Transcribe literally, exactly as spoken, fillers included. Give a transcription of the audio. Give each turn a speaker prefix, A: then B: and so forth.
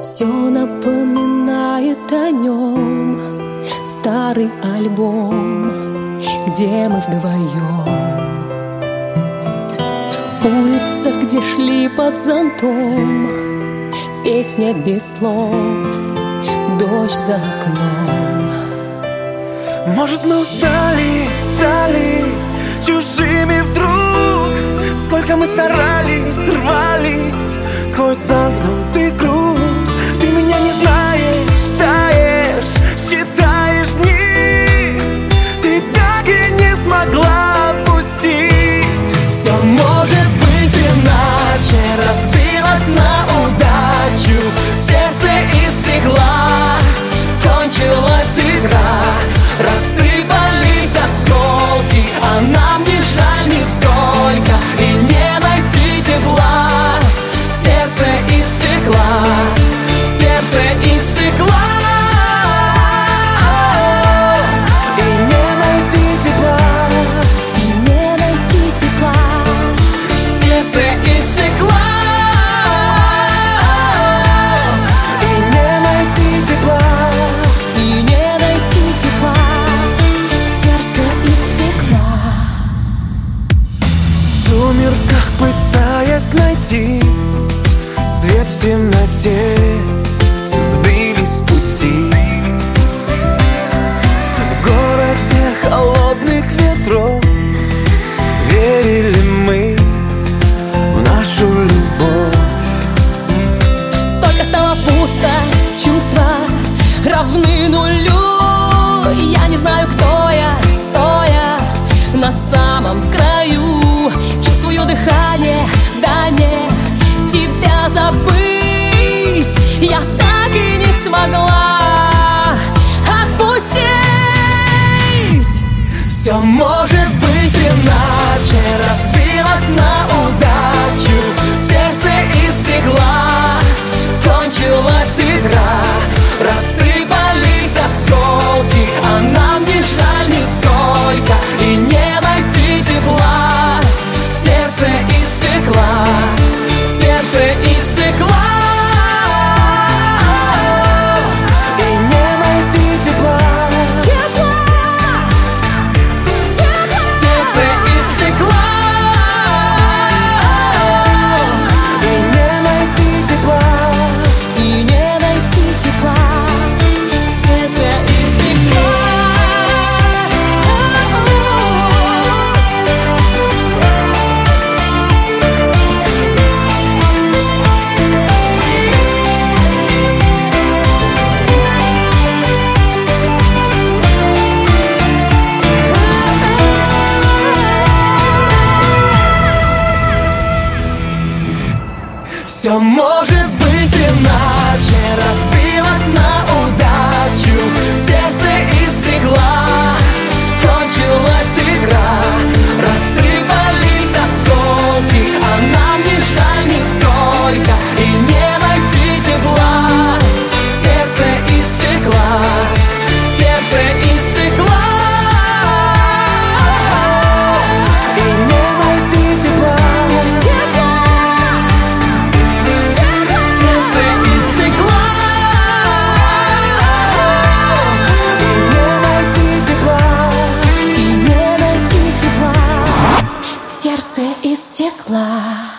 A: Все напоминает о нем старый альбом, где мы вдвоем. Улица, где шли под зонтом, песня без слов, дождь за окном.
B: Может, мы устали, стали чужими вдруг. Сколько мы старались, рвались сквозь замкнутый круг. Ты меня не знаешь, таешь, считаешь дни. Ты так и не смогла отпустить. Все может быть иначе, разбилось на удачу. Сердце из стекла, кончилась игра. Рассыпались осколки, а нам не жаль нисколько. И не найти тепла. Сердце из стекла, сердце из стекла. И не найти тепла,
A: И не найти тепла.
B: сердце из стекла. И не найти тепла.
A: И не найти тепла. Сердце из стекла.
B: В сумерках пытаясь найти свет в темноте, сбились с пути. В городе холодных ветров верили мы в нашу любовь.
A: Только стало пусто, чувства равны нулю. Я не знаю, кто я, стоя на самом краю. Чувствую дыхание, да не тебя забыть. Я так и не смогла отпустить.
B: Все может быть иначе, разбилось на удачу. Сердце из стекла, кончилась игра. Рассыпались осколки, а нам не жаль нисколько. И не найти тепла. Сердце из стекла, сердце из стекла. И не найти тепла. Сердце из стекла. И не найти тепла.
A: И не найти тепла. Сердце из стекла.
B: Все может быть иначе, разбилось на удачу. Сердце из стекла, кончилась игра. Рассыпались осколки, а нам не жаль нисколько. И не найти тепла. Сердце из стекла, сердце из стекла. И не найти тепла. Сердце из стекла. И не найти тепла.
A: И не найти тепла. Сердце из стекла.